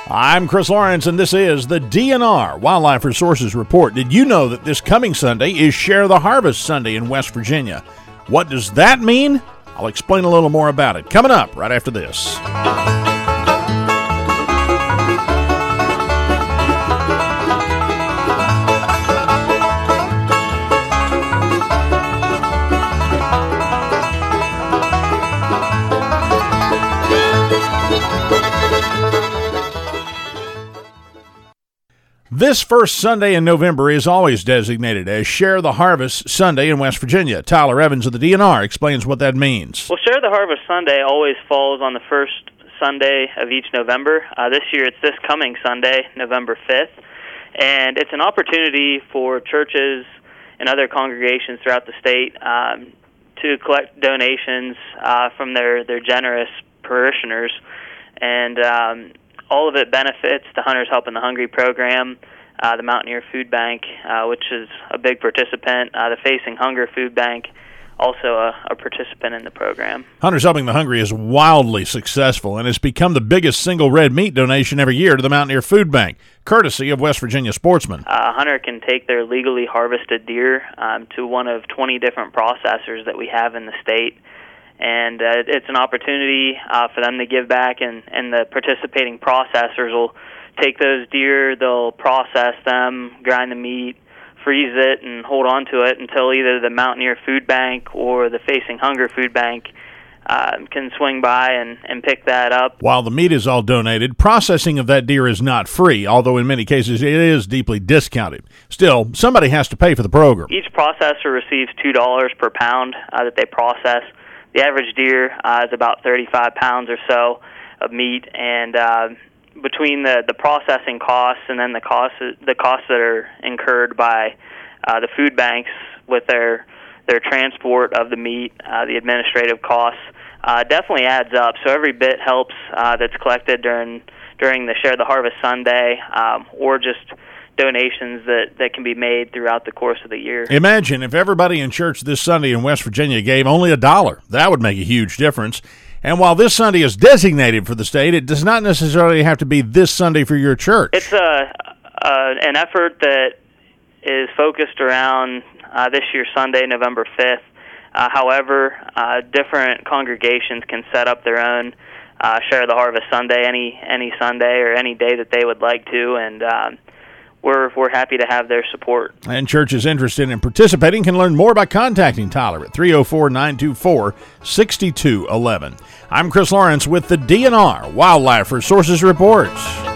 I'm Chris Lawrence, and this is the DNR Wildlife Resources Report. Did you know that this coming Sunday is Share the Harvest Sunday in West Virginia? What does that mean? I'll explain a little more about it coming up right after this. This first Sunday in November is always designated as Share the Harvest Sunday in West Virginia. Tyler Evans of the DNR explains what that means. Well, Share the Harvest Sunday always falls on the first Sunday of each November. This year it's this coming Sunday, November 5th, and it's an opportunity for churches and other congregations throughout the state to collect donations from their generous parishioners, and all of it benefits the Hunters Helping the Hungry program, the Mountaineer Food Bank, which is a big participant, the Facing Hunger Food Bank, also a participant in the program. Hunters Helping the Hungry is wildly successful and has become the biggest single red meat donation every year to the Mountaineer Food Bank, courtesy of West Virginia sportsmen. A hunter can take their legally harvested deer to one of 20 different processors that we have in the state, and it's an opportunity for them to give back, and the participating processors will take those deer, they'll process them, grind the meat, freeze it, and hold on to it until either the Mountaineer Food Bank or the Facing Hunger Food Bank can swing by and pick that up. While the meat is all donated, processing of that deer is not free, although in many cases it is deeply discounted. Still, somebody has to pay for the program. Each processor receives $2 per pound that they process. The average deer is about 35 pounds or so of meat, and between the processing costs and then the costs that are incurred by the food banks with their transport of the meat, the administrative costs, definitely adds up. So every bit helps that's collected during the Share the Harvest Sunday, or just donations that can be made throughout the course of the year. Imagine if everybody in church this Sunday in West Virginia gave only $1. That would make a huge difference. And while this Sunday is designated for the state, it does not necessarily have to be this Sunday for your church. It's an effort that is focused around this year's Sunday, November 5th. However, different congregations can set up their own Share the Harvest Sunday any Sunday or any day that they would like to, and we're happy to have their support. And churches interested in participating can learn more by contacting Tyler at 304-924-6211. I'm Chris Lawrence with the DNR Wildlife Resources Reports.